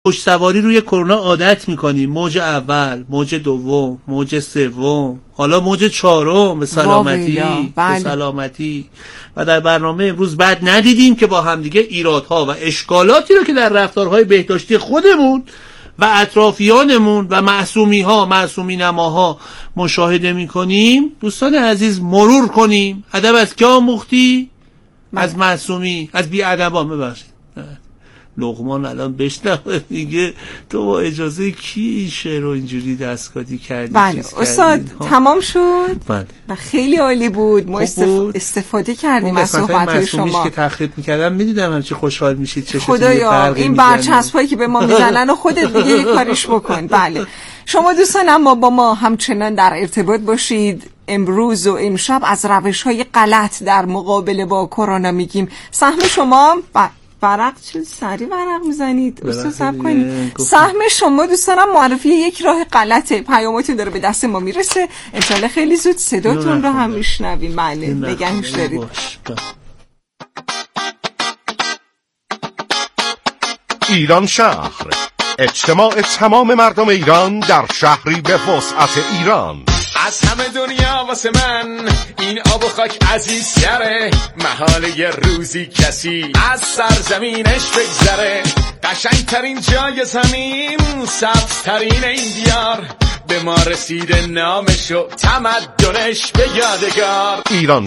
پشت سواری روی کرونا عادت میکنیم. موج اول، موج دوم، موج سوم، حالا موج چهارم به سلامتی. به سلامتی. و در برنامه امروز بعد ندیدیم که با همدیگه ایرادها و اشکالاتی رو که در رفتارهای بهداشتی خودمون و اطرافیانمون و معصومی نماها مشاهده میکنیم. دوستان عزیز مرور کنیم. ادب از که آموختی؟ از معصومی، از بی‌ادبان. ببخشید لقمان الان بشنوه دیگه تو با اجازه کی این شعر رو اینجوری دستکاری کردی؟ بله استاد تمام شد. بله و خیلی عالی بود. ما استفاده کردیم از صحبت‌های شما که تخریب می‌کردم. می‌دیدم هم چه خوشحال میشید. چه خدایا این برچسبایی که به ما میزنن و خودت دیگه یه کاریش بکن. بله شما دوستان اما با ما همچنان در ارتباط باشید. امروز و امشب از روش‌های غلط در مقابله با کرونا میگیم. سهم شما ورق چه سری ورق میزنید استاد صبر کنید. سهم شما دوستانم معرفی یک راه غلطه. پیاماتون داره به دست ما میرسه. انشالله خیلی زود صداتون رو هم میشنویم. بله نگهش دارید. ایران شهر، اجتماع تمام مردم ایران در شهری به وسعت ایران. از همه دنیا واسه من این آب و خاک عزیزتره. محاله یه روزی کسی از سرزمینش بگذره. قشنگترین جای زمین، سبزترین این دیار، به ما رسیده نامش و تمدنش به یادگار. ایران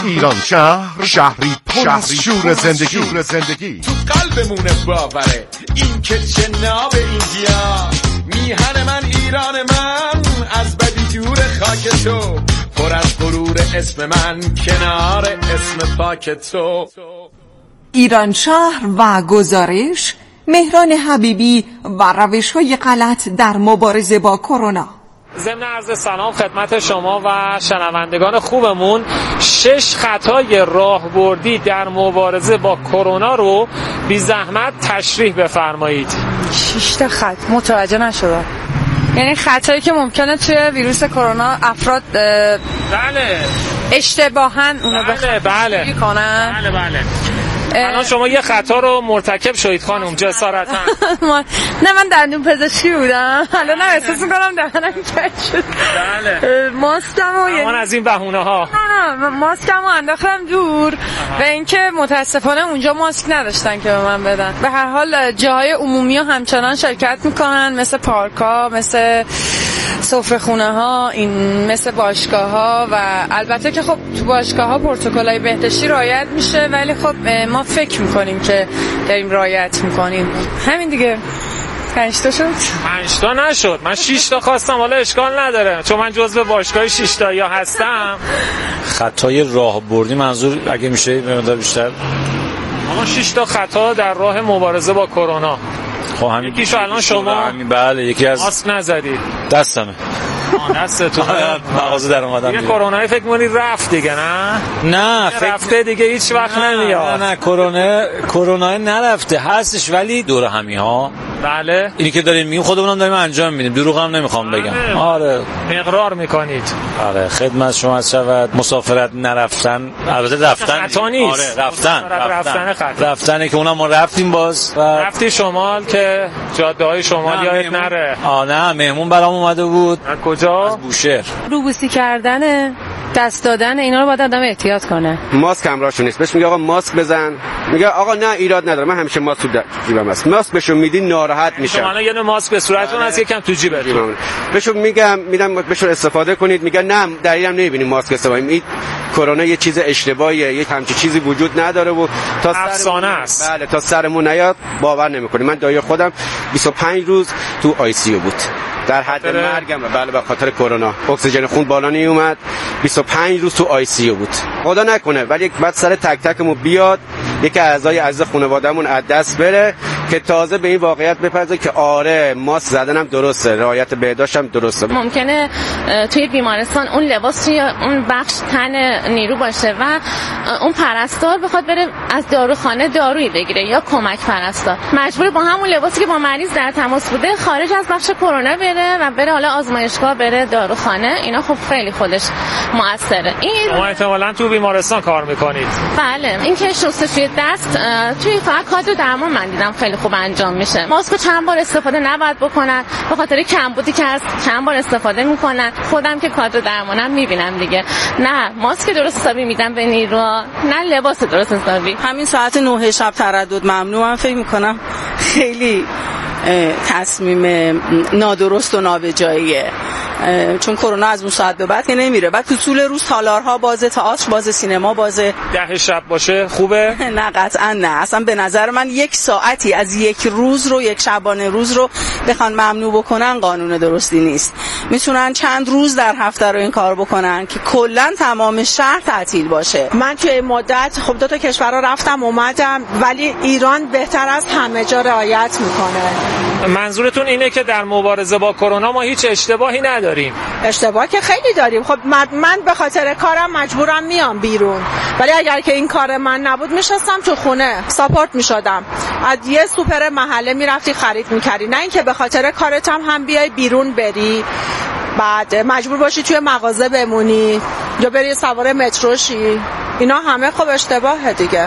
شهر، شهری پر از شور زندگی. تو قلبمونه باوره این که جناب این دیار. میهن من ایران من، از بدی دور خاک تو، پر از غرور اسم من کنار اسم پاک تو. ایران شهر و گزارش مهران حبیبی و روش‌های غلط در مبارزه با کرونا. ضمن عرض سلام خدمت شما و شنوندگان خوبمون. 6 خطای راهبردی در مبارزه با کرونا رو بی زحمت تشریح بفرمایید. 6 تا خط متوجه نشدم. یعنی خطایی که ممکنه توی ویروس کرونا افراد بله اشتباهاً اونو بله کنن. بله الان شما یه خطا رو مرتکب شدید خانم جسارتاً. نه من دندون پزشکی بودم. الان احساس می‌کنم دهنم کج شد. بله ماسکمو من از این بهونه‌ها نه ماسکمو انداختم دور و اینکه متاسفانه اونجا ماسک نداشتن که به من بدن. به هر حال جاهای عمومی ها همچنان شرکت میکنن، مثل پارک‌ها، مثل سفره‌خونه‌ها، این مثل باشگاه‌ها و البته که خب تو باشگاه‌ها پروتکل‌های بهداشتی رعایت میشه، ولی خب ما فکر میکنیم که داریم رعایت میکنیم. همین دیگه. 5 تا شد؟ 5 تا نشد. من 6 تا خواستم. حالا اشکال نداره چون من جزو باشگاه 6 تایی هستم. خطای راهبردی منظور اگه میشه مقدار بیشتر. ما 6 تا خطا در راه مبارزه با کرونا. خب همین یکیشو الان شما بله یکی از ماسک نزدید. دستمه. دستتون مغازه در اومدم دیگه. کرونا فکر می‌کنی رفت دیگه؟ نه رفته دیگه هیچ وقت نمیاد. نه کرونا نرفته، هستش ولی دور همی ها. بله اینی که داریم میگیم خودمون هم داریم انجام میدیم. دروغ هم نمیخوام بگم. آره اقرار میکنید. آره خدمت شما شود. مسافرت نرفتن البته رفتن خطا نیست. آره رفتن که اونم ما رفتیم باز رفتی شمال که جاده های شمال یادت نره. نه مهمون برام اومده بود. از کجا؟ از بوشهر. روبوسی کردن، دست دادن، اینا رو باید آدم احتیاط کنه. ماسک همراهشون نیست. بهش میگه آقا ماسک بزن، میگه آقا نه ایراد نداره، من همیشه ماسک تو جیبم هست. ماسک بهشون میدی ناراحت میشن. شما الان یه ماسک به صورتتون هست، یکم تو جیبتون. بهشون میدم بهشون استفاده کنید، میگن نه دلیلم نمیبینیم ماسک استفاده کنیم. این کرونا یه چیز اشتباهیه، یک همچین چیزی وجود نداره و تا افسانه است. بله تا سرمون نیاد باور نمیکنیم. من دایی خودم 25 روز تو آی سی یو بود. در حد مرگم. بله به خاطر کرونا اکسیژن خون بالا نمی اومد. 25 روز تو آی سی یو بود. خدا نکنه ولی بعد سر تک تکمون بیاد یکی اعضای عزیز خانواده‌مون از دست بره که تازه به این واقعیت بپذیره که آره ماسک زدنم درسته، رعایت بهداشت هم درسته. ممکنه توی بیمارستان اون لباس توی اون بخش تن نیرو باشه و اون پرستار بخواد بره از داروخانه دارویی بگیره یا کمک پرستار مجبور با همون لباسی که با مریض در تماس بوده خارج از بخش کرونا بره و بره حالا آزمایشگاه، بره داروخانه. اینا خب خیلی خودش موثره. این شما احتمالاً تو بیمارستان کار میکنید. بله این که شستشوی دست توی فقط کادر درمان من دیدم خیلی خوب انجام میشه. ماسک چند بار استفاده نباید بکنن به خاطر کمبودی که هست، چند بار استفاده میکنن. خودم که کادر درمانم میبینم دیگه، نه ماسک درست حسابی میدم به نیروها، نه لباس درست حسابی. همین ساعت 9 شب تردد ممنوع. من فکر میکنم خیلی تصمیم نادرست و نابجاییه، چون کرونا از اون ساعت به بعد که نمیره. بعد تو طول روز تالارها بازه، تئاتر بازه، سینما بازه. 10 شب باشه خوبه؟ نه قطعا نه. اصلا به نظر من یک ساعتی از یک روز رو، یک شبانه روز رو بخوان ممنوع بکنن قانون درستی نیست. میتونن چند روز در هفته رو این کار بکنن که کلا تمام شهر تعطیل باشه. من توی این مدت خب 2 تا کشور رو رفتم اومدم، ولی ایران بهتر از همه جا رعایت میکنه. منظورتون اینه که در مبارزه با کرونا ما هیچ اشتباهی نداریم؟ اشتباه که خیلی داریم. خب من به خاطر کارم مجبورم میام بیرون، ولی اگر که این کار من نبود میشستم تو خونه ساپورت میشدم، از یه سوپر محله میرفتی خرید میکردی، نه اینکه به خاطر کارت هم بیای بیرون بری بعد مجبور باشی توی مغازه بمونی یا بری سوار مترو شی. اینا همه خب اشتباهه دیگه.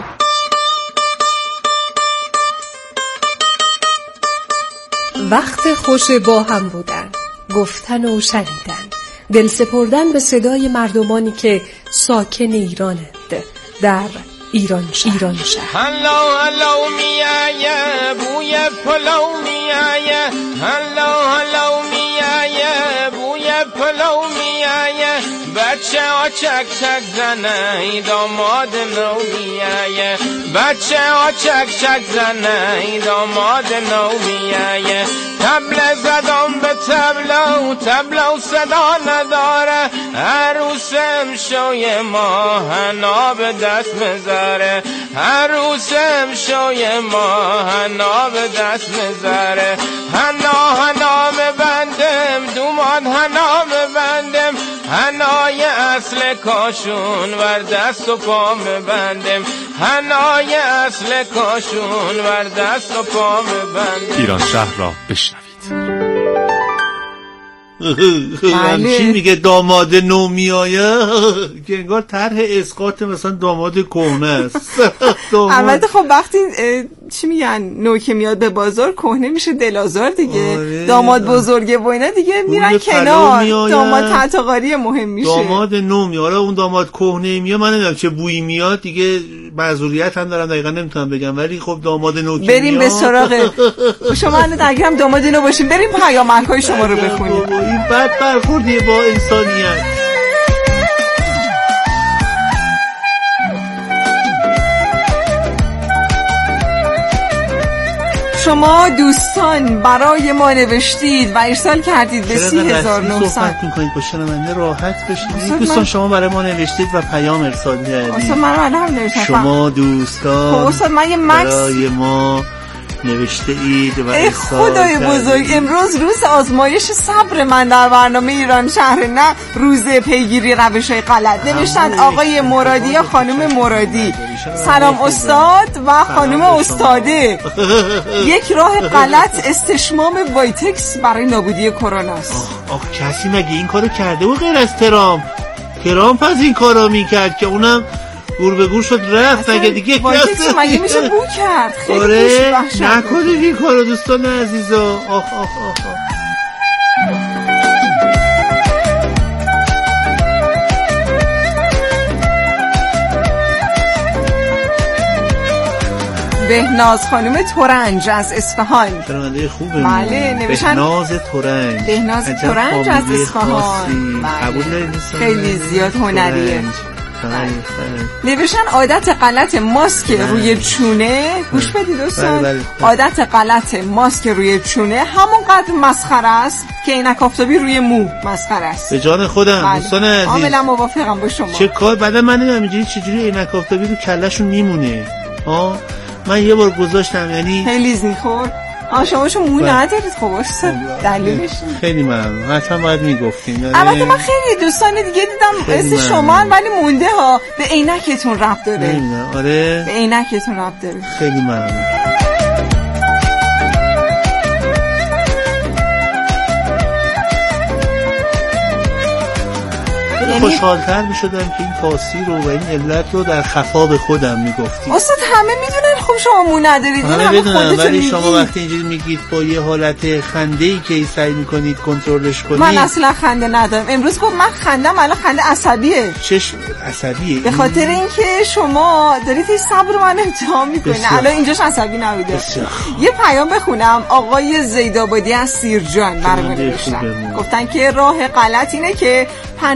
وقت خوش با هم بودن، گفتن و شنیدن، دل سپردن به صدای مردمانی که ساکن ایرانند در ایران شهر. هلا هلا میایه بوی پلو میایه، هلا هلا میایه بوی پلو میایه، بچه ها چک چک زنه ای داماد نو میایه، بچه ها چک چک زنه ای داماد نو میایه. تبله زدم به تبلو صدا نداره، عروسم شوی ماهنا به دست مزاره، عروسم شوی ماهنا به دست مزاره. هنا ببندم دومان، هنا ببندم هنای اصل کاشون ور دست و پا ببندم، هنای اصل کاشون ور دست و پا ببندم. ایران شهر را بشنوید. همچین میگه داماد نو میایه که انگار طرح اسقاط مثلا داماد کهنه است. البته خب وقتی چی میگن نو که میاد به بازار کهنه میشه دلازار دیگه. داماد بزرگه و اینا دیگه میرن کنار، داماد تحتقاری مهم میشه. داماد نو میاد، اون داماد کهنه میاد من نمیدونم چه بویی میاد دیگه، معذوریت هم دارم دقیقا نمیتونم بگم، ولی خب داماد نو که بریم به سراغ شما الان درگیرم داماد نو باشیم، بریم پیامک‌های شما رو بخونیم. این بد برخوردیه با انسانیت. شما دوستان برای ما نوشتید و ارسال کردید به 3900. صحبت میکنید با شنونده راحت بشید. دوستان شما برای ما نوشتید و پیام ارسال کردید. اصلا من الان نوشتم. شما دوستان خب من یه مکس برای ما نوشته اید و ارسال خدای بزرگ. امروز روز آزمایش صبر من در برنامه ایران شهر، نه روز پیگیری روش‌های غلط. نوشتن آقای مرادی یا خانم مرادی. سلام استاد و خانم استاده. یک راه غلط استشمام وایتکس برای نابودی کرونا است. کسی مگه این کارو کرده و غیر از ترامپ از این کارو میکرد که اونم گور به گور شد رفت مگه دیگه وایتکس مگه میشه بو کرد؟ خیلی نکنید این کارو دوستان عزیزا. بهناز خانم تورنج از اصفهان. شنونده خوبه. بله نوشتن بهناز تورنج از اصفهان. خیلی زیاد هنریه. نوشتن عادت غلط ماسک روی چونه، گوش بدید دوستان، عادت غلط ماسک روی چونه همونقدر مسخره است که عینک آفتابی روی مو مسخره است. به جان خودم دوستان عزیز کاملا موافقم با شما. چه کار بعد من نمیدونم اینجوری چجوری عینک آفتابی رو کلهشون میمونه. من یه بار گذاشتم یعنی خیلی زیخور. شما مو ندارید خب دلیلش خیلی ممنون. حتما باید میگفتیم. البته من خیلی دوستان دیگه دیدم اسم شما ولی مونده ها. به عینکتون ربط داره. آره به عینکتون ربط داره. خیلی ممنون. خوشحال‌تر می‌شدم که این تاثیر رو و این علت رو در خفا به خودم میگفتید. استاد همه میدونن خب شما مو ندارید. همه بدونن، ولی شما وقتی اینجوری میگید با یه حالت خنده‌ای که سعی می‌کنید کنترلش کنید. من اصلا خنده ندارم. امروز گفت من خندم الان خنده عصبیه. چشم عصبیه؟ به خاطر اینکه شما دارید این صبر من امتحان می‌کنید. الان اینجاش عصبی نبوده. یه پیام بخونم. آقای زیدآبادی از سیرجان برام نوشتن. گفتن که راه غلط اینه که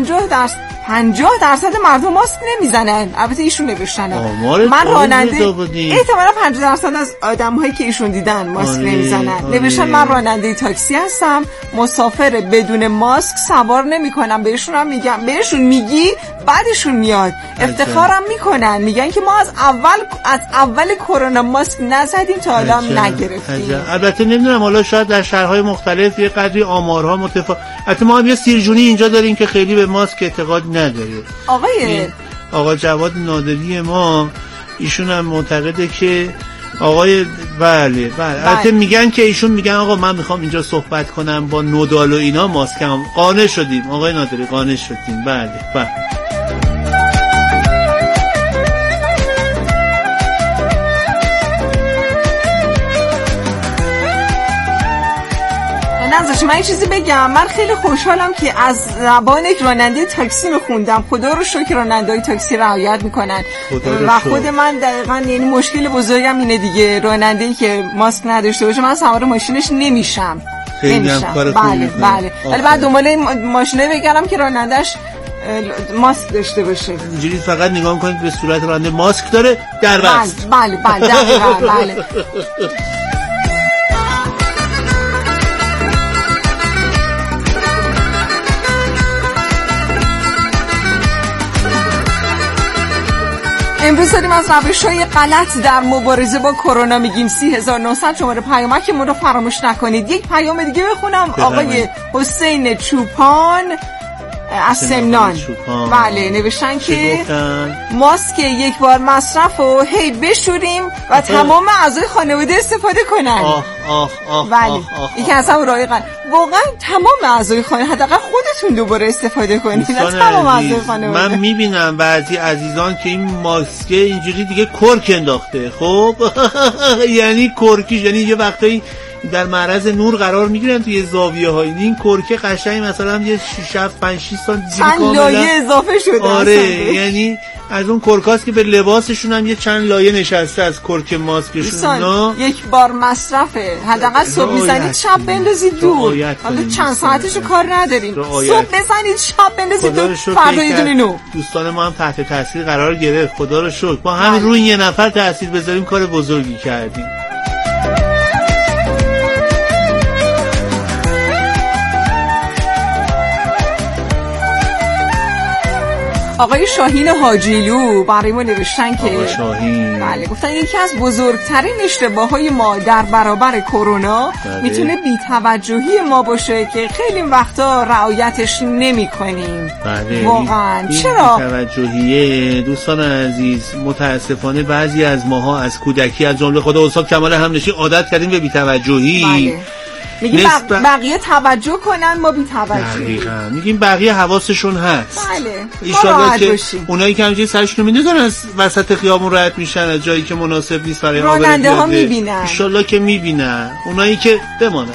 50% مردم ماسک نمیزنن. البته ایشون نوشتن من راننده احتمالاً 50% از آدم‌هایی که ایشون دیدن ماسک نمیزنن. نوشتن من راننده تاکسی هستم، مسافر بدون ماسک سوار نمی‌کنم. بهشون میگی بعدشون میاد افتخارم میکنن، میگن که ما از اول کرونا ماسک نزدیم تا حالا نگرفتیم. البته نمیدونم، حالا شاید در شهرهای مختلف یه قدری آمارها متفاوت. البته ما هم یه سیرجونی اینجا داریم که خیلی به ماسک اعتقاد نداره. آقا جواد نادری ما، ایشون هم معتقده که بله. البته میگن که ایشون میگن آقا من میخوام اینجا صحبت کنم با نودال و اینا ماسکم. قانع شدیم آقای نادری، قانع شدیم. بله. من یه چیزی بگم، من خیلی خوشحالم که از زبان یک راننده تاکسی میخوندم. خدا رو شکر راننده‌های تاکسی رعایت میکنن و خود من دقیقاً یعنی مشکل بزرگم اینه دیگه، راننده‌ای که ماسک نداشته باشه من سوار ماشینش نمیشم. بله. ولی بعد دنبال این ماشینه بگردم که راننده‌اش ماسک داشته باشه. اینجوری فقط نگاه میکنید به صورت راننده ماسک داره در بست. بله دقیقاً بله. امروز داریم از روش‌های غلط در مبارزه با کرونا میگیم. 3900 شماره پیامکمون رو فراموش نکنید. یک پیام دیگه بخونم. آقای حسین چوپان از سمنان بله نوشتن که ماسک یک بار مصرف و هی بشوریم و تمام اعضای خانواده استفاده کنن. بله یکی از هم رایقا واقعا تمام اعضای خانواده، حداقل خودتون دوباره استفاده کنید، نه تمام اعضای خانواده. من میبینم بعضی عزیزان که این ماسک اینجوری دیگه کرک انداخته. خب یعنی کرکیش، یعنی یه وقتایی در معرض نور قرار میگیرن توی زاویه های این کرکه قشنگ مثلا یه 5-6 سانتی چند لایه اضافه شده. آره یعنی از اون کرکاست که به لباسشون هم یه چند لایه نشسته از کرک ماسکشون. یک بار مصرفه، حداقل صبح میزنید شب بندازید دور. حالا چند ساعتشو کار نداریم، صبح بزنید شب بندازید دور، فردا یه دونه نو. دوستان ما هم تحت تاثیر قرار گرفت، خدا رو شکر. ما هم روی یه نفر تاثیر بذاریم کار بزرگی کردیم. آقای شاهین حاجیلو برای ما نوشتن که بله گفتن یکی از بزرگترین اشتباههای ما در برابر کرونا میتونه بی‌توجهی ما باشه که خیلی وقتا رعایتش نمی‌کنیم. بله واقعا چرا بی‌توجهیه دوستان عزیز؟ متاسفانه بعضی از ماها از کودکی از جمله خود استاد کمال همنشی عادت کردیم به بی‌توجهی. بله. میگیم بقیه توجه کنن ما بی توجه. میگیم بقیه حواسشون هست. بله. ایشالله که اونایی که همینجوری سرشون رو میندازن از وسط خیابون رد میشن از جایی که مناسب نیست برای راننده ها میبینن. ایشالله که میبینن. اونایی که بمانن.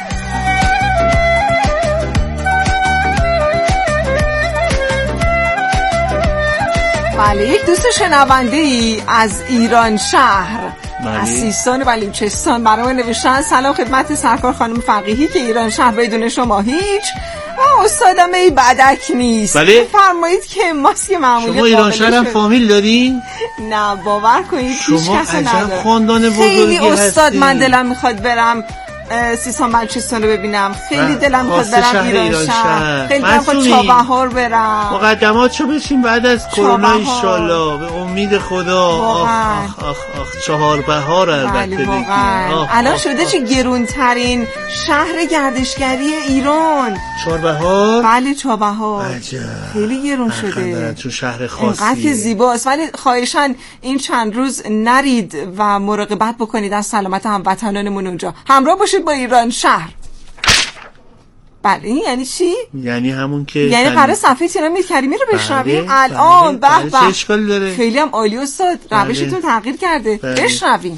بله یک دوست شنونده ای از ایران شهر از سیستان و بلوچستان برای نوشتن سلام خدمت سرکار خانم فقیهی که ایران شهر بدون شما هیچ و استادم ای بدک نیست. فرمایید که ماسک معمولی شما ایران شهر هم فامیل دارین؟ نه باور کنید هیچ کس نداره. خاندان بزرگی خیلی استاد من دلم میخواد برم سیستان بلوچستان رو ببینم، خیلی دلم میخواد برم ایران شهر، خیلی دلم میخواد چابهار برم، مقدماتشو بشیم بعد از کرونا ان شاءالله به امید خدا. آخ چهاربهار البته دیگه. الان شده چه گرونترین شهر گردشگری ایران چهاربهار. بله چهاربهار خیلی گرون شده چون شهر خاصیه، اینقدر که زیباست. ولی خواهشاً این چند روز نرید و مراقبت بکنید از سلامت هموطنانمون اونجا. همراه باشید با ایران شهر. بله این یعنی چی؟ یعنی همون که یعنی قرار صفحه تینا میرکریمی رو بشنویم الان. به به چه اشکالی داره؟ خیلی هم عالی استاد، روشتون تغییر کرده. بشنویم.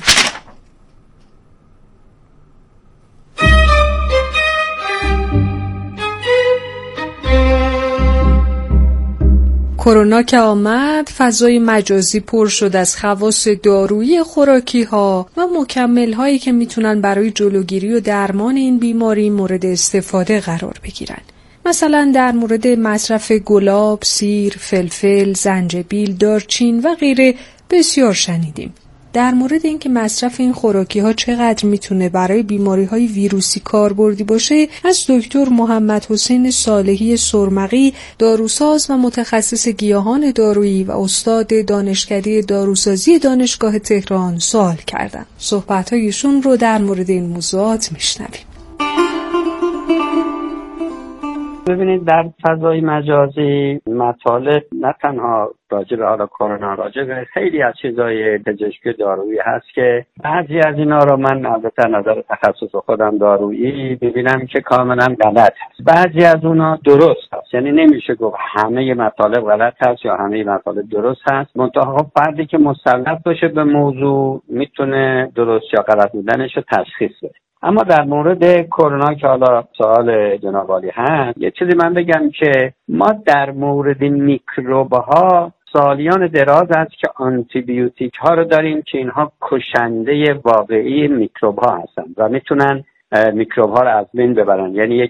کرونا که آمد، فضای مجازی پر شد از خواص دارویی خوراکی ها و مکمل هایی که میتونن برای جلوگیری و درمان این بیماری مورد استفاده قرار بگیرن. مثلا در مورد مصرف گلاب، سیر، فلفل، زنجبیل، دارچین و غیره بسیار شنیدیم. در مورد اینکه مصرف این خوراکی ها چقدر میتونه برای بیماری های ویروسی کاربردی باشه، از دکتر محمد حسین صالحی سرمقی، داروساز و متخصص گیاهان دارویی و استاد دانشکده داروسازی دانشگاه تهران سوال کردم. صحبت‌هایشون رو در مورد این موضوعات میشنویم. ببینید در فضای مجازی مطالب نه تنها راجع به حالا کرونا، راجع به خیلی از چیزای پزشکی دارویی هست که بعضی از اینا رو من البته نظر تخصص خودم دارویی ببینم که کاملا غلط هست. بعضی از اونا درست هست، یعنی نمیشه گفت همه مطالب غلط هست یا همه مطالب درست هست. منتها فردی که مسلط باشه به موضوع میتونه درست یا غلط بودنش رو تشخیص بده. اما در مورد کرونا که حالا سوال جناب عالی هست، یه چیزی من بگم که ما در مورد میکروب ها سالیان دراز است که آنتی بیوتیک ها رو داریم که اینها کشنده واقعی میکروب ها هستن و میتونن میکروب ها رو از بین ببرن، یعنی یک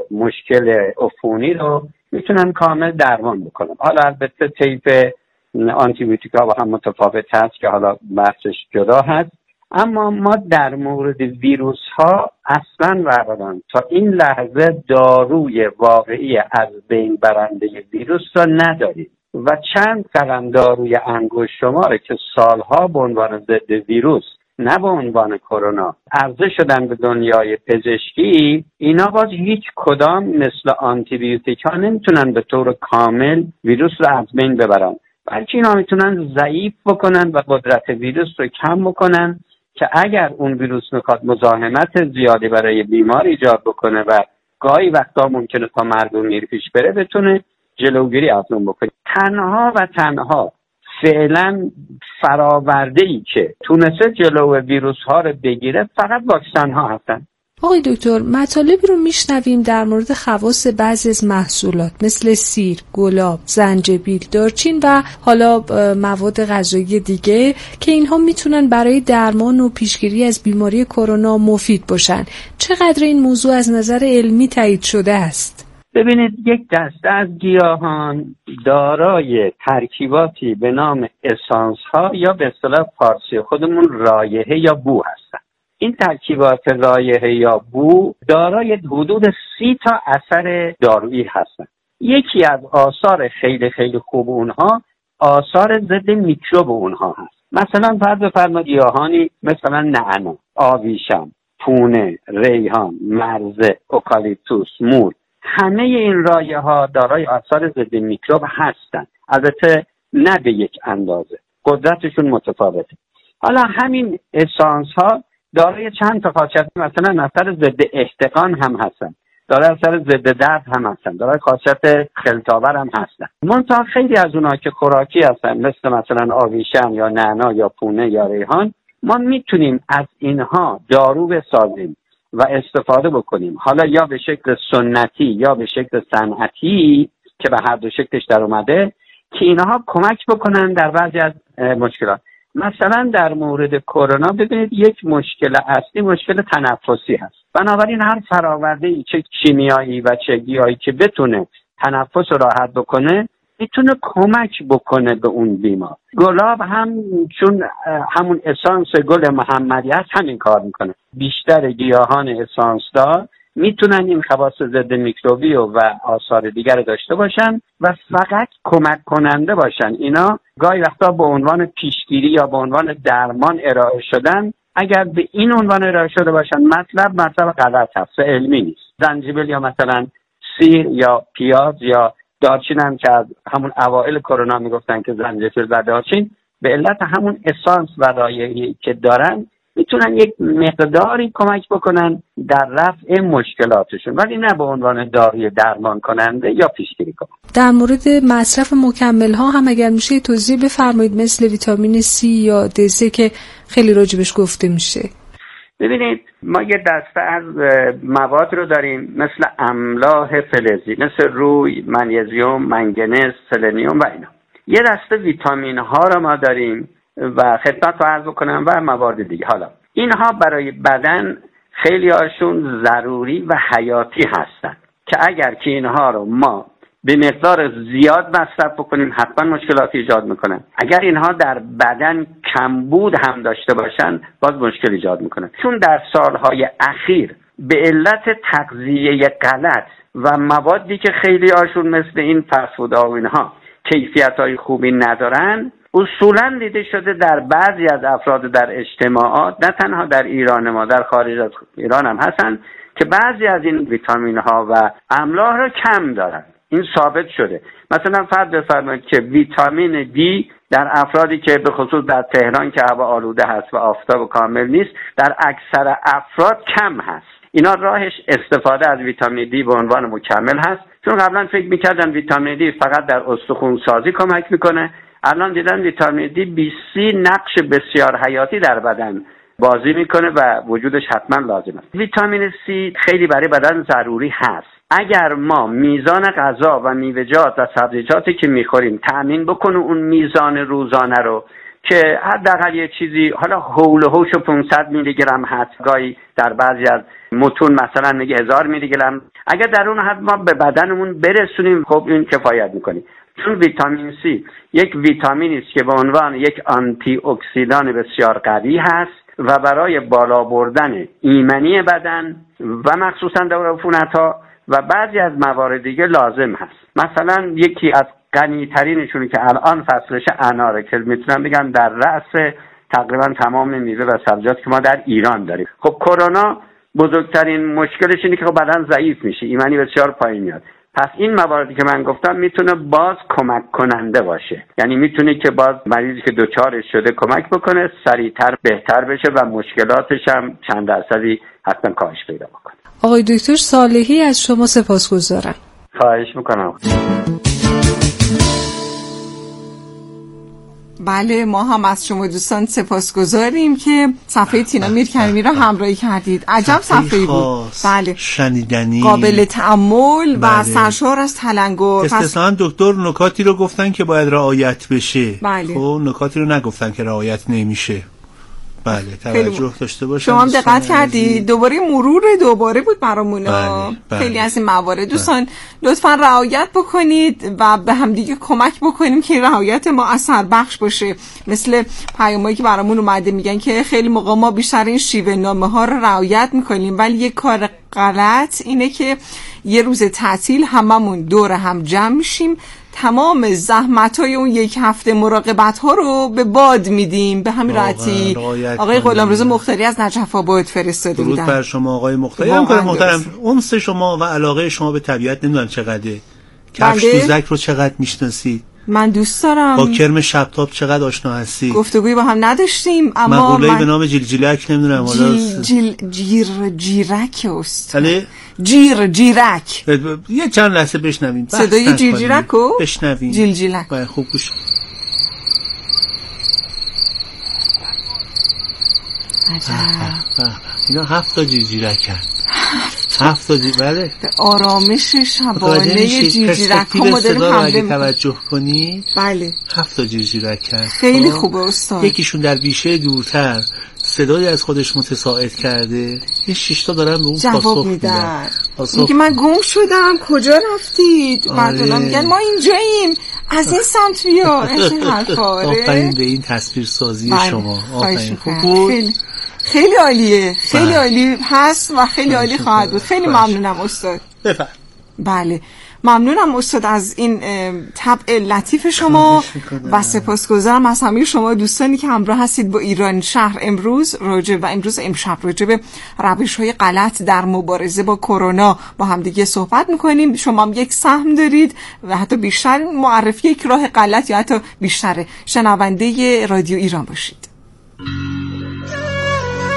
مشکل عفونی رو میتونن کامل درمان بکنن. حالا البته طیف آنتی بیوتیک ها با هم متفاوت هست که حالا بحثش جدا هست، اما ما در مورد ویروس ها اصلا واقعا تا این لحظه داروی واقعی از بین برنده ویروس را نداریم و چند قلم داروی انگشت شماره که سالها به عنوان ضد ویروس نه به عنوان کرونا عرضه شدن به دنیای پزشکی، اینا باز هیچ کدام مثل آنتی بیوتیک ها نمیتونن به طور کامل ویروس را از بین ببرن، بلکه اینا میتونن ضعیف بکنن و قدرت ویروس رو کم بکنن که اگر اون ویروس میخواد مزاحمت زیادی برای بیمار ایجاد بکنه و گاهی وقتا ممکنه تا مرگ و میر پیش بره، بتونه جلوگیری از اون بکنه. تنها و تنها فعلا فراورده‌ای که تونسته جلو ویروس ها رو بگیره فقط واکسن ها هستن. آقای دکتر، مطالبی رو میشنویم در مورد خواص بعضی از محصولات مثل سیر، گلاب، زنجبیل، دارچین و حالا مواد غذایی دیگه که اینها میتونن برای درمان و پیشگیری از بیماری کرونا مفید باشن. چقدر این موضوع از نظر علمی تایید شده است؟ ببینید، یک دسته از گیاهان دارای ترکیباتی به نام اسانس ها یا به اصطلاح فارسی خودمون رایحه یا بو هستن. این ترکیبات رایحه یا بو دارای حدود 30 تا اثر دارویی هستن. یکی از آثار خیلی خیلی خوب اونها آثار ضد میکروب اونها هست. مثلا فرض بفرمایید گیاهانی مثلا نعنا، آویشم، پونه، ریحان، مرزه، اوکالیپتوس، مور، همه این رایحه ها دارای آثار ضد میکروب هستن. البته نه به یک اندازه، قدرتشون متفاوته. حالا همین اسانس ها دارای چند تا خاصیت، مثلا اثر ضد احتقان هم هستن، دارای اثر ضد درد هم هستن، دارای خاصیت خلط‌آور هم هستن. منتها خیلی از اونها که خوراکی هستن مثلا آویشم یا نعنا یا پونه یا ریحان، ما میتونیم از اینها دارو بسازیم و استفاده بکنیم، حالا یا به شکل سنتی یا به شکل صنعتی که به هر دو شکلش در اومده، که اینها کمک بکنن در بعضی از مشکلات. مثلا در مورد کرونا ببینید، یک مشکل اصلی مشکل تنفسی هست. بنابراین هر فراورده‌ای چه شیمیایی و چه گیاهی که بتونه تنفس رو راحت بکنه میتونه کمک بکنه به اون بیمار. گلاب هم چون همون اسانس گل محمدی هست همین کار میکنه. بیشتر گیاهان اسانس دار میتونن این خواص ضد میکروبی و آثار دیگر داشته باشن و فقط کمک کننده باشن. اینا گاهی وقتا به عنوان پیشگیری یا به عنوان درمان ارائه شدن. اگر به این عنوان ارائه شده باشن مطلب غلط هست و علمی نیست. زنجبیل یا مثلا سیر یا پیاز یا دارچین هم که از همون اوائل کرونا میگفتن که زنجبیل و دارچین به علت همون اسانس و رایحه‌ای که دارن میتونن یک مقداری کمک بکنن در رفع مشکلاتشون، ولی نه به عنوان داروی درمان کننده یا پیشگیری کننده. در مورد مصرف مکمل ها هم اگر میشه توضیح بفرمایید، مثل ویتامین C یا D3 که خیلی راجبش گفته میشه. ببینید ما یه دسته از مواد رو داریم مثل املاح فلزی، مثل روی، منیزیم، منگنز، سلنیوم و اینا. یه دسته ویتامین ها رو ما داریم و خدمت رو عرض بکنم و موارد دیگه. حالا اینها برای بدن خیلی هاشون ضروری و حیاتی هستن که اگر که اینها رو ما به مقدار زیاد مصرف بکنیم حتما مشکلاتی ایجاد میکنن. اگر اینها در بدن کمبود هم داشته باشن باز مشکل ایجاد میکنن، چون در سالهای اخیر به علت تغذیه غلط و موادی که خیلی هاشون مثل این فست‌فودها و اینها کیفیت‌های خوبی ندارن، اصولاً دیده شده در بعضی از افراد در اجتماعات، نه تنها در ایران ما، در خارج از ایران هم هستن که بعضی از این ویتامین‌ها و املاح را کم دارن. این ثابت شده. مثلا فرض بفرمایید که ویتامین دی در افرادی که به خصوص در تهران که هوا آلوده هست و آفتاب کامل نیست، در اکثر افراد کم هست. اینا راهش استفاده از ویتامین دی به عنوان مکمل هست، چون قبلا فکر میکردن ویتامین دی فقط در استخوان سازی کمک میکنه. الان دیدن ویتامین دی 20 نقش بسیار حیاتی در بدن بازی میکنه و وجودش حتما لازم است. ویتامین C خیلی برای بدن ضروری هست. اگر ما میزان غذا و میوه‌جات و سبزیجاتی که میخوریم تأمین بکنیم اون میزان روزانه رو که حداقل یه چیزی، حالا حول و حوش 500 میلی گرم هست، گاهی در بعضی از متون مثلا میگه 1000 میلی گرم، اگر در اون حد ما به بدنمون برسونیم خب این کفایت میکنه. چون ویتامین C یک ویتامینی است که به عنوان یک آنتی اکسیدان بسیار قوی هست و برای بالا بردن ایمنی بدن و مخصوصا در عفونت‌ها و بعضی از موارد دیگه لازم هست. مثلا یکی از غنی‌ترینشون که الان فصلش اناره که میتونم بگم در رأس تقریبا تمام میوه و سبزیجاتی که ما در ایران داریم. خب کرونا بزرگترین مشکلش اینه که بدن ضعیف میشه، ایمنی بسیار پایین میاد. پس این مواردی که من گفتم میتونه باز کمک کننده باشه، یعنی میتونه که باز مریضی که دچارش شده کمک بکنه، سریعتر بهتر بشه و مشکلاتش هم چند درصدی حتما کاهش پیدا بکنه. آقای دکتر صالحی از شما سپاسگزارم. خواهش میکنم. بله ما هم از شما دوستان سپاسگزاریم که صفحه تینا میرکرمی را همراهی کردید. عجب صفحه‌ای بود. بله شنیدنی، قابل تأمل و سرشار از تلنگر. استثناً دکتر نکاتی رو گفتن که باید رعایت بشه. بله. خب نکاتی رو نگفتن که رعایت نمیشه. بله توجه داشته باشید. شما هم دقت کردید. دوباره مرور دوباره بود برامون. بله. خیلی از این موارد دوستان لطفاً رعایت بکنید و به هم دیگه کمک بکنیم که رعایت ما اثر بخش باشه. مثل پیامایی که برامون اومده میگن که خیلی موقع ما بیشتر این شیوه نامه ها رو رعایت میکنیم، ولی یک کار غلط اینه که یه روز تعطیل هممون دور هم جمع میشیم، تمام زحمت‌های اون یک هفته مراقبت‌ها رو به باد میدیم. به همین راحتی آقای غلامرضا مختاری از نجف آباد فرستاده بودن. درود بر شما آقای مختاری. محترم انس شما و علاقه شما به طبیعت نمیدونم چقدره. کفش دوزک رو چقدر میشناسید؟ من دوست دارم. با کرم شبتاب چقدر آشنا هستی؟ گفتگویی با هم نداشتیم اما مقوله‌ای به نام جیلجیلک نمیدونم حالا جیرک است. بله جیرک یه چند لحظه بشنویم صدای جیرک رو بشنویم. جیلجیلک خوب گوش. اینا 7 تا جیرجیرکن. 7 تا بله. به آرامش شبانه جیرجیرک ها ما داریم حمله توجه کنی. بله 7 تا جیرجیرکن. خیلی خوبه استاد. یکیشون در بیشه دورتر صدایی از خودش متساعد کرده، یه 6 تا دارن به اون پاسخ میدن. میگه من گم شدم کجا رفتید؟ بعد میگن ما اینجاییم از این سمت بیا. این حرفا. آفرین به این تصویر سازی شما. آفرین خوب بود. خیلی عالیه. خیلی عالی هست و خیلی عالی خواهد بود. خیلی ممنونم استاد. بفرمایید. بله ممنونم استاد از این طبع لطیف شما و سپاسگزارم از همه شما دوستانی که همراه هستید با ایران شهر. امروز امشب راجع به روش‌های غلط در مبارزه با کرونا با هم دیگه صحبت می‌کنیم. شما هم یک سهم دارید و حتی بیشتر معرفی یک راه غلط یا حتی بیشتر شنونده رادیو ایران باشید.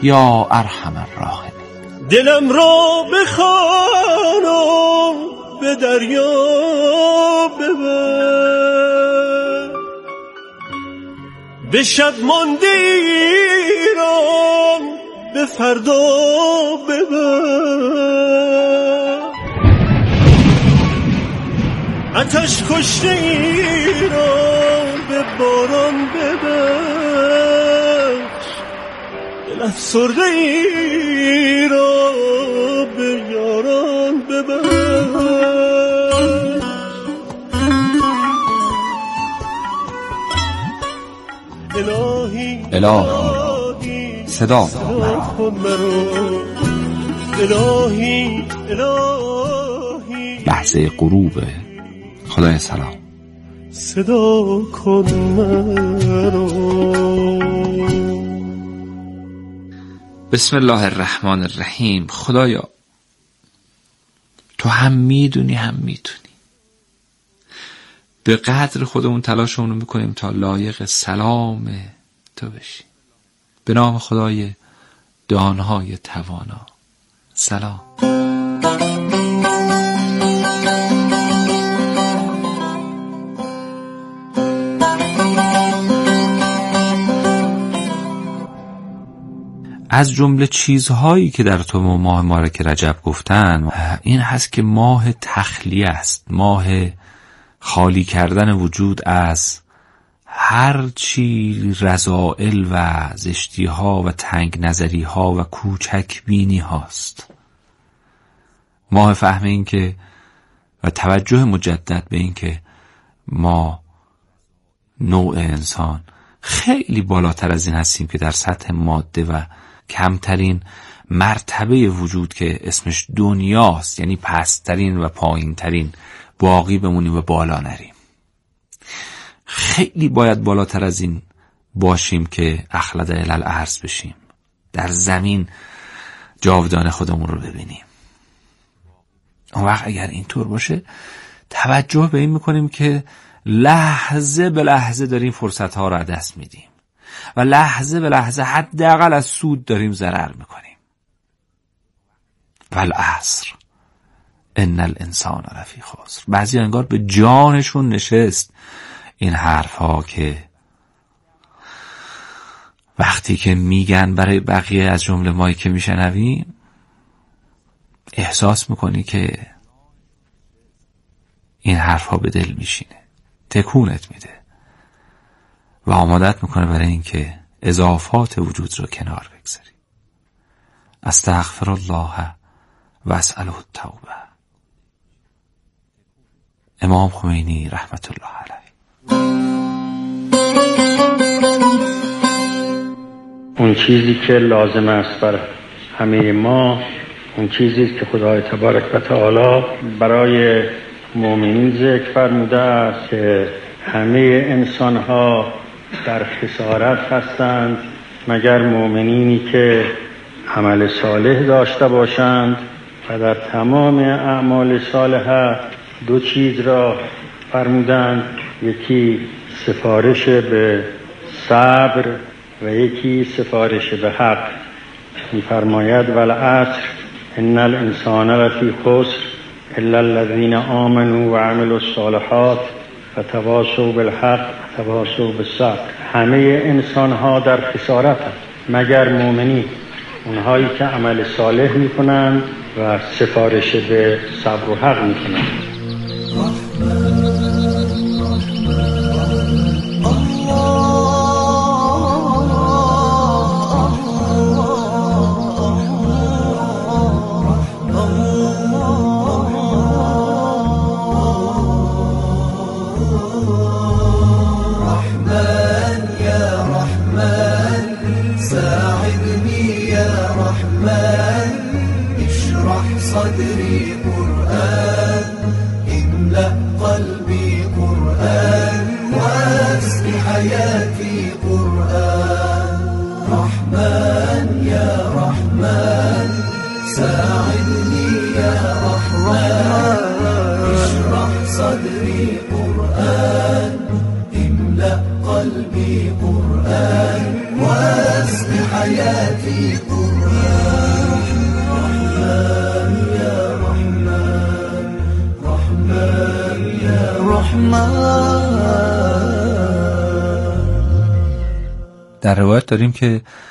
یا ارحم الراحمین. دلم را بخوانم به دریا ببر، به شب مانده ایران به فردا ببر، آتش کشته ایران به باران ببخش، دل افسرده ای را به یاران ببخش. الهی صدا کن مرا، الهی لحظه غروب. خدای سلام صدا کن مرا. بسم الله الرحمن الرحیم. خدایا تو هم میدونی هم میتونی، به قدر خودمون تلاشمون میکنیم تا لایق سلام تو بشیم. به نام خدای دانهای توانا. سلام. از جمله چیزهایی که در تو ماه مبارک رجب گفتن این هست که ماه تخلیه است، ماه خالی کردن وجود از هر چی رذائل و زشتی ها و تنگ نظری ها و کوچک بینی هاست. ماه فهم این که و توجه مجدد به این که ما نوع انسان خیلی بالاتر از این هستیم که در سطح ماده و کمترین مرتبه وجود که اسمش دنیاست، یعنی پسترین و پایینترین، باقی بمونیم و بالا نریم. خیلی باید بالاتر از این باشیم که اخلد الی الارض بشیم، در زمین جاودانه خودمون رو ببینیم. اون وقت اگر اینطور باشه توجه به این میکنیم که لحظه به لحظه داریم فرصت ها رو از دست میدیم و لحظه به لحظه حداقل از سود داریم ضرر میکنیم. والعصر ان الانسان لفی خسر. بعضی انگار به جانشون نشست این حرف ها که وقتی که میگن برای بقیه از جمله مایی که میشنویم احساس میکنی که این حرف ها به دل میشینه، تکونت میده و آمادت میکنه برای اینکه اضافات وجود رو کنار بگذاری. استغفر الله و اسأله التوبه. امام خمینی رحمت الله علیه. اون چیزی که لازم است بر همه ما، اون چیزی که خدای تبارک و تعالی برای مؤمنین ذکر فرموده است که همه انسان‌ها در خسارت هستند مگر مؤمنینی که عمل صالح داشته باشند و در تمام اعمال صالحه دو چیز را فرمودند، یکی سفارش به صبر و یکی سفارش به حق. می‌فرماید والعصر ان الانسان لفی خسر الا الذين آمنوا وعملوا الصالحات فتواصوا بالحق فتواصوا بالصبر. همه انسان ها در خسارت هستند مگر مؤمنین، اونهایی که عمل صالح میکنند و سفارش به صبر و حق میکنند. صدري قرآن املأ قلبي قرآن واسق حياتي قرآن. رحمن يا رحمن ساعدني يا رحمن اشرح صدري قرآن املأ قلبي قرآن واسق واسق حياتي قرآن رحمن يا رحمن رحمن يا رحمن. در روایت داریم که